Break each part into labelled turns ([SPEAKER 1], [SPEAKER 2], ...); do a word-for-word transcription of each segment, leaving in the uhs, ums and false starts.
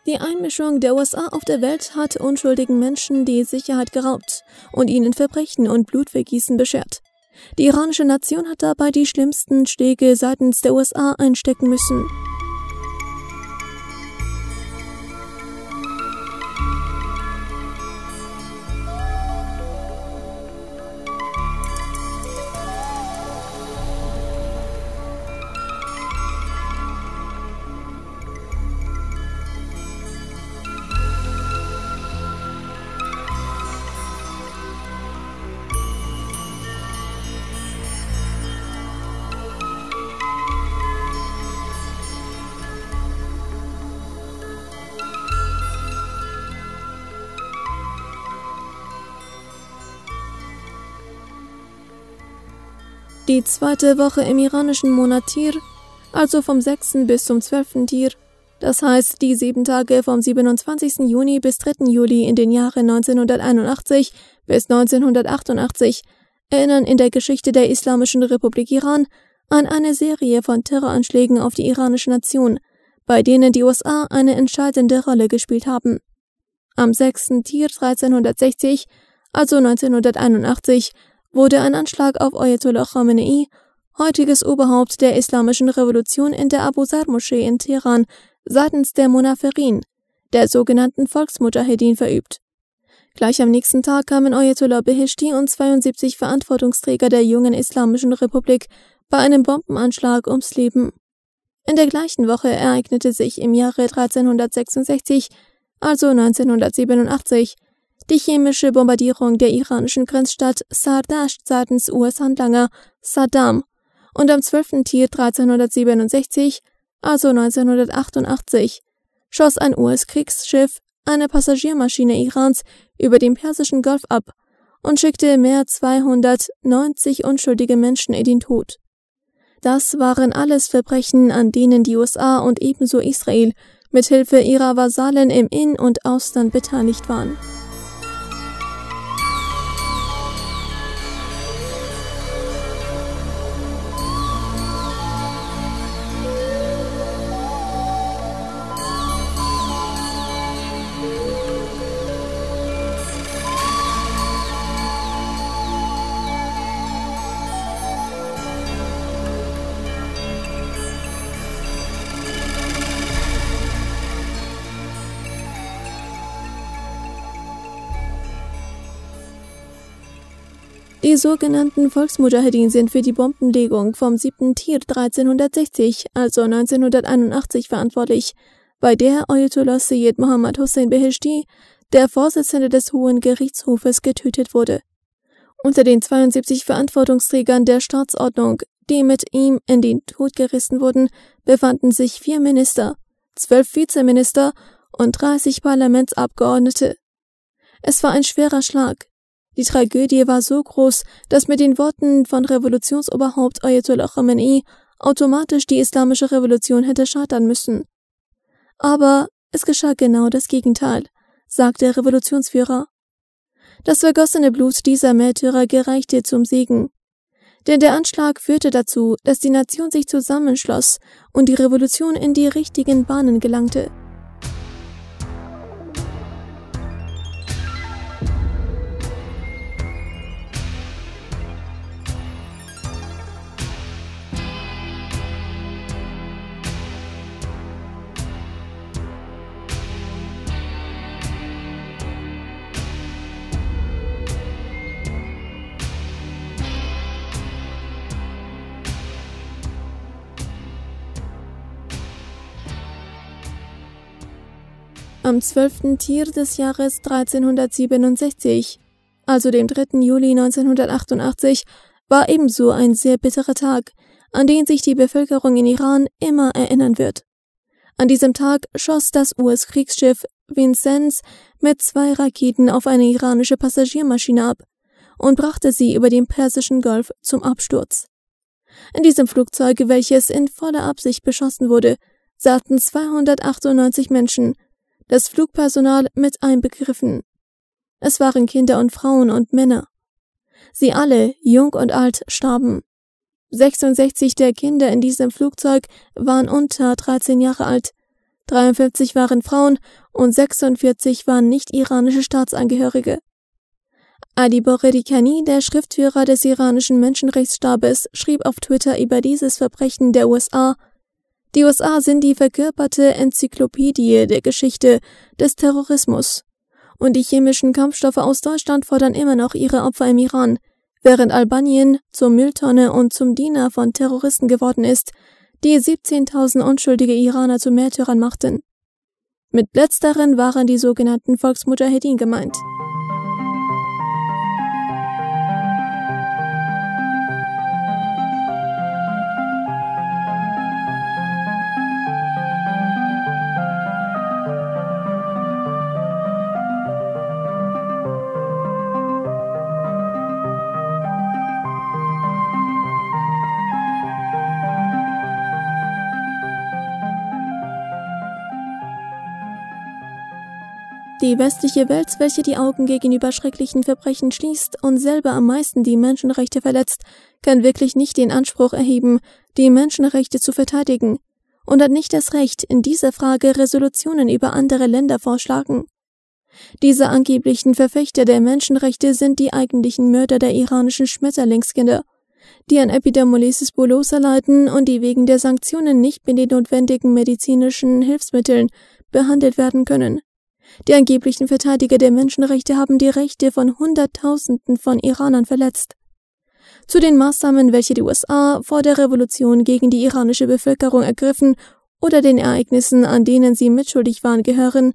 [SPEAKER 1] Die Einmischung der U S A auf der Welt hat unschuldigen Menschen die Sicherheit geraubt und ihnen Verbrechen und Blutvergießen beschert. Die iranische Nation hat dabei die schlimmsten Schläge seitens der U S A einstecken müssen. Die zweite Woche im iranischen Monat Tir, also vom sechsten bis zum zwölften Tir, das heißt die sieben Tage vom siebenundzwanzigsten Juni bis dritten Juli in den Jahren neunzehnhunderteinundachtzig bis neunzehnhundertachtundachtzig, erinnern in der Geschichte der Islamischen Republik Iran an eine Serie von Terroranschlägen auf die iranische Nation, bei denen die U S A eine entscheidende Rolle gespielt haben. Am sechsten Tir dreizehnhundertsechzig, also neunzehnhunderteinundachtzig, wurde ein Anschlag auf Ayatollah Khamenei, heutiges Oberhaupt der Islamischen Revolution, in der Abu-Sar-Moschee in Teheran seitens der Munafirin, der sogenannten Volksmudschahedin, verübt. Gleich am nächsten Tag kamen Ayatollah Beheshti und zweiundsiebzig Verantwortungsträger der jungen Islamischen Republik bei einem Bombenanschlag ums Leben. In der gleichen Woche ereignete sich im Jahre dreizehnhundertsechsundsechzig, also neunzehnhundertsiebenundachtzig, die chemische Bombardierung der iranischen Grenzstadt Sardasht seitens U S-Handlanger Saddam, und am zwölften Tir dreizehnhundertsiebenundsechzig, also neunzehnhundertachtundachtzig, schoss ein U S-Kriegsschiff eine Passagiermaschine Irans über den Persischen Golf ab und schickte mehr als zweihundertneunzig unschuldige Menschen in den Tod. Das waren alles Verbrechen, an denen die U S A und ebenso Israel mithilfe ihrer Vasallen im In- und Ausland beteiligt waren. Die sogenannten Volksmudschahedin sind für die Bombenlegung vom siebten Tir dreizehnhundertsechzig, also neunzehnhunderteinundachtzig, verantwortlich, bei der Ayatollah Seyyed Mohammad Hossein Beheshti, der Vorsitzende des Hohen Gerichtshofes, getötet wurde. Unter den zweiundsiebzig Verantwortungsträgern der Staatsordnung, die mit ihm in den Tod gerissen wurden, befanden sich vier Minister, zwölf Vizeminister und dreißig Parlamentsabgeordnete. Es war ein schwerer Schlag. Die Tragödie war so groß, dass mit den Worten von Revolutionsoberhaupt Ayatollah Khamenei automatisch die Islamische Revolution hätte scheitern müssen. Aber es geschah genau das Gegenteil, sagt der Revolutionsführer. Das vergossene Blut dieser Märtyrer gereichte zum Segen. Denn der Anschlag führte dazu, dass die Nation sich zusammenschloss und die Revolution in die richtigen Bahnen gelangte. Am zwölften Tir des Jahres dreizehnhundertsiebenundsechzig, also dem dritten Juli neunzehnhundertachtundachtzig, war ebenso ein sehr bitterer Tag, an den sich die Bevölkerung in Iran immer erinnern wird. An diesem Tag schoss das U S-Kriegsschiff Vincennes mit zwei Raketen auf eine iranische Passagiermaschine ab und brachte sie über den Persischen Golf zum Absturz. In diesem Flugzeug, welches in voller Absicht beschossen wurde, saßen zweihundertachtundneunzig Menschen, das Flugpersonal mit einbegriffen. Es waren Kinder und Frauen und Männer. Sie alle, jung und alt, starben. sechsundsechzig der Kinder in diesem Flugzeug waren unter dreizehn Jahre alt, dreiundfünfzig waren Frauen und sechsundvierzig waren nicht-iranische Staatsangehörige. Ali Borodikani, der Schriftführer des iranischen Menschenrechtsstabes, schrieb auf Twitter über dieses Verbrechen der U S A: Die U S A sind die verkörperte Enzyklopädie der Geschichte des Terrorismus. Und die chemischen Kampfstoffe aus Deutschland fordern immer noch ihre Opfer im Iran, während Albanien zur Mülltonne und zum Diener von Terroristen geworden ist, die siebzehntausend unschuldige Iraner zu Märtyrern machten. Mit letzteren waren die sogenannten Volksmudschahedin gemeint. Die westliche Welt, welche die Augen gegenüber schrecklichen Verbrechen schließt und selber am meisten die Menschenrechte verletzt, kann wirklich nicht den Anspruch erheben, die Menschenrechte zu verteidigen und hat nicht das Recht, in dieser Frage Resolutionen über andere Länder vorschlagen. Diese angeblichen Verfechter der Menschenrechte sind die eigentlichen Mörder der iranischen Schmetterlingskinder, die an Epidermolysis bullosa leiden und die wegen der Sanktionen nicht mit den notwendigen medizinischen Hilfsmitteln behandelt werden können. Die angeblichen Verteidiger der Menschenrechte haben die Rechte von Hunderttausenden von Iranern verletzt. Zu den Maßnahmen, welche die U S A vor der Revolution gegen die iranische Bevölkerung ergriffen oder den Ereignissen, an denen sie mitschuldig waren, gehören: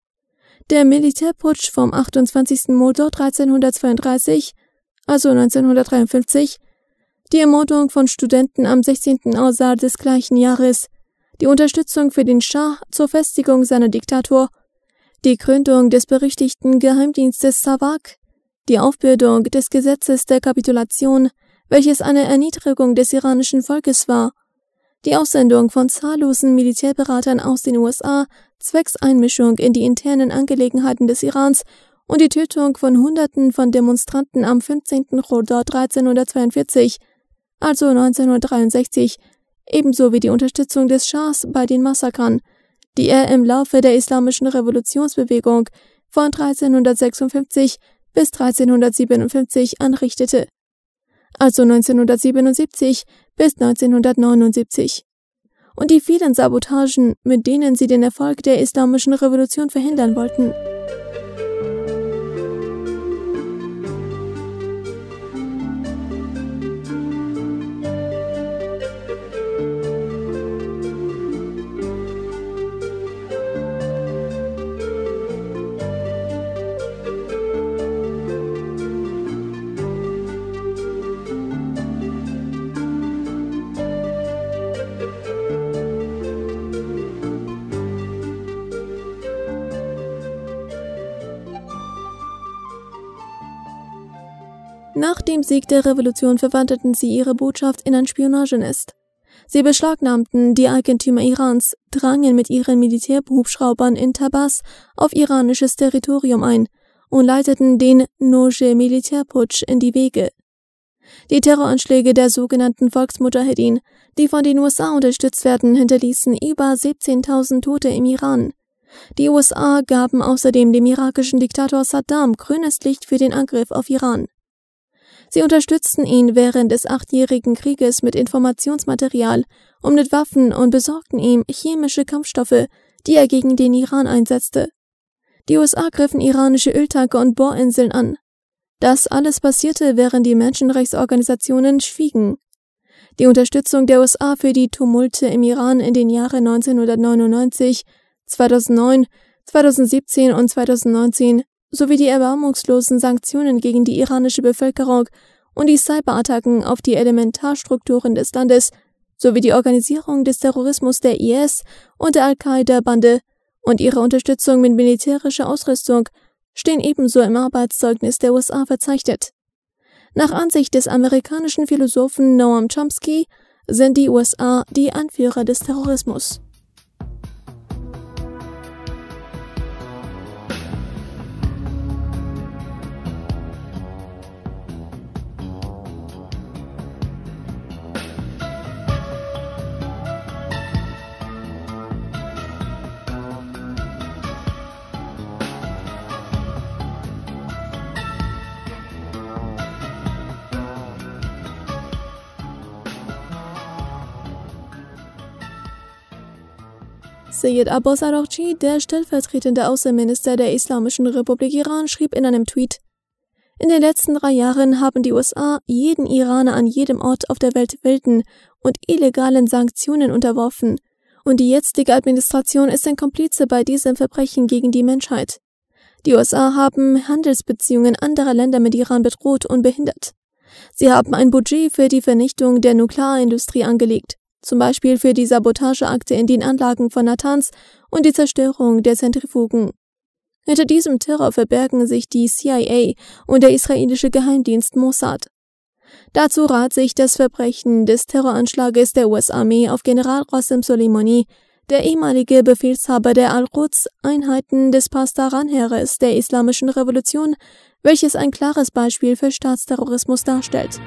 [SPEAKER 1] Der Militärputsch vom achtundzwanzigsten Motor dreizehnhundertzweiunddreißig, also neunzehnhundertdreiundfünfzig, die Ermordung von Studenten am sechzehnten Ausar des gleichen Jahres, die Unterstützung für den Schah zur Festigung seiner Diktatur, die Gründung des berüchtigten Geheimdienstes Savak, die Aufbürdung des Gesetzes der Kapitulation, welches eine Erniedrigung des iranischen Volkes war, die Aussendung von zahllosen Militärberatern aus den U S A zwecks Einmischung in die internen Angelegenheiten des Irans und die Tötung von Hunderten von Demonstranten am fünfzehnten Rodor dreizehnhundertzweiundvierzig, also neunzehnhundertdreiundsechzig, ebenso wie die Unterstützung des Schahs bei den Massakern, die er im Laufe der islamischen Revolutionsbewegung von dreizehnhundertsechsundfünfzig bis dreizehnhundertsiebenundfünfzig anrichtete, also neunzehnhundertsiebenundsiebzig bis neunzehnhundertneunundsiebzig, und die vielen Sabotagen, mit denen sie den Erfolg der islamischen Revolution verhindern wollten. Nach dem Sieg der Revolution verwandelten sie ihre Botschaft in ein Spionagenest. Sie beschlagnahmten die Eigentümer Irans, drangen mit ihren Militärhubschraubern in Tabas auf iranisches Territorium ein und leiteten den Noje-Militärputsch in die Wege. Die Terroranschläge der sogenannten Volksmudschahedin, die von den U S A unterstützt werden, hinterließen über siebzehntausend Tote im Iran. Die U S A gaben außerdem dem irakischen Diktator Saddam grünes Licht für den Angriff auf Iran. Sie unterstützten ihn während des achtjährigen Krieges mit Informationsmaterial und mit Waffen und besorgten ihm chemische Kampfstoffe, die er gegen den Iran einsetzte. Die U S A griffen iranische Öltanker und Bohrinseln an. Das alles passierte, während die Menschenrechtsorganisationen schwiegen. Die Unterstützung der U S A für die Tumulte im Iran in den Jahren neunzehnhundertneunundneunzig, zweitausendneun, zweitausendsiebzehn und zweitausendneunzehn sowie die erbarmungslosen Sanktionen gegen die iranische Bevölkerung und die Cyberattacken auf die Elementarstrukturen des Landes sowie die Organisierung des Terrorismus der I S und der Al-Qaida-Bande und ihre Unterstützung mit militärischer Ausrüstung stehen ebenso im Arbeitszeugnis der U S A verzeichnet. Nach Ansicht des amerikanischen Philosophen Noam Chomsky sind die U S A die Anführer des Terrorismus. Seyyed Abbas Araghchi, der stellvertretende Außenminister der Islamischen Republik Iran, schrieb in einem Tweet: In den letzten drei Jahren haben die U S A jeden Iraner an jedem Ort auf der Welt wilden und illegalen Sanktionen unterworfen, und die jetzige Administration ist ein Komplize bei diesem Verbrechen gegen die Menschheit. Die U S A haben Handelsbeziehungen anderer Länder mit Iran bedroht und behindert. Sie haben ein Budget für die Vernichtung der Nuklearindustrie angelegt, zum Beispiel für die Sabotageakte in den Anlagen von Natanz und die Zerstörung der Zentrifugen. Hinter diesem Terror verbergen sich die C I A und der israelische Geheimdienst Mossad. Dazu rät sich das Verbrechen des Terroranschlages der U S-Armee auf General Qasem Soleimani, der ehemalige Befehlshaber der Al-Quds-Einheiten des Pasdaran-Heeres der Islamischen Revolution, welches ein klares Beispiel für Staatsterrorismus darstellt.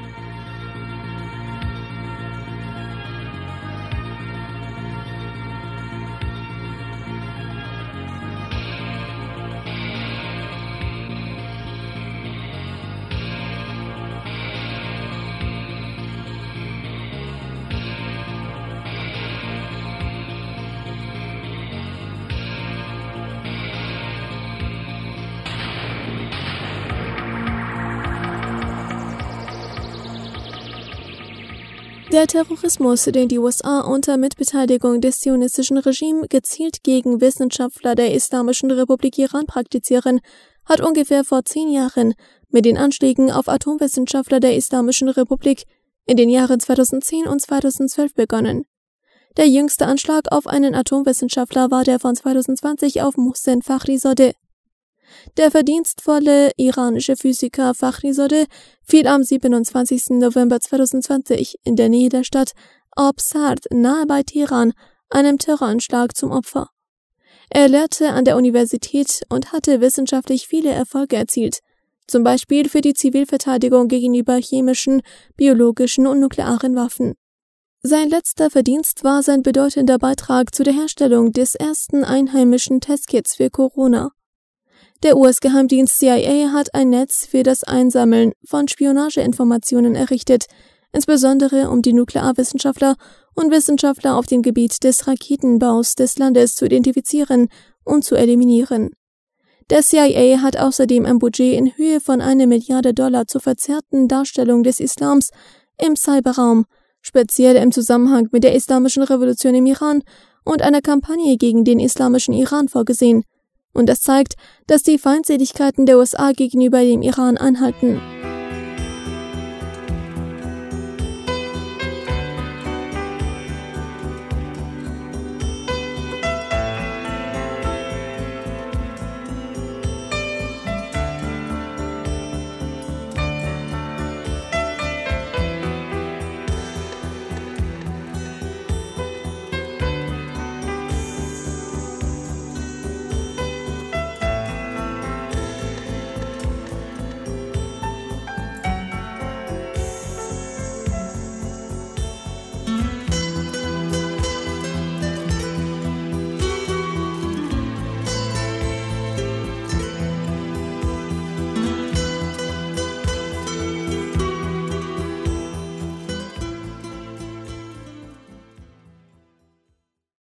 [SPEAKER 1] Der Terrorismus, den die U S A unter Mitbeteiligung des zionistischen Regimes gezielt gegen Wissenschaftler der Islamischen Republik Iran praktizieren, hat ungefähr vor zehn Jahren mit den Anschlägen auf Atomwissenschaftler der Islamischen Republik in den Jahren zweitausendzehn und zweitausendzwölf begonnen. Der jüngste Anschlag auf einen Atomwissenschaftler war der von zweitausendzwanzig auf Mohsen Fakhrizadeh. Der verdienstvolle iranische Physiker Fakhrizadeh fiel am siebenundzwanzigsten November zweitausendzwanzig in der Nähe der Stadt Ab-Sard nahe bei Teheran einem Terroranschlag zum Opfer. Er lehrte an der Universität und hatte wissenschaftlich viele Erfolge erzielt, zum Beispiel für die Zivilverteidigung gegenüber chemischen, biologischen und nuklearen Waffen. Sein letzter Verdienst war sein bedeutender Beitrag zu der Herstellung des ersten einheimischen Testkits für Corona. Der U S-Geheimdienst C I A hat ein Netz für das Einsammeln von Spionageinformationen errichtet, insbesondere um die Nuklearwissenschaftler und Wissenschaftler auf dem Gebiet des Raketenbaus des Landes zu identifizieren und zu eliminieren. Der C I A hat außerdem ein Budget in Höhe von einer Milliarde Dollar zur verzerrten Darstellung des Islams im Cyberraum, speziell im Zusammenhang mit der Islamischen Revolution im Iran und einer Kampagne gegen den islamischen Iran vorgesehen. Und das zeigt, dass die Feindseligkeiten der U S A gegenüber dem Iran anhalten.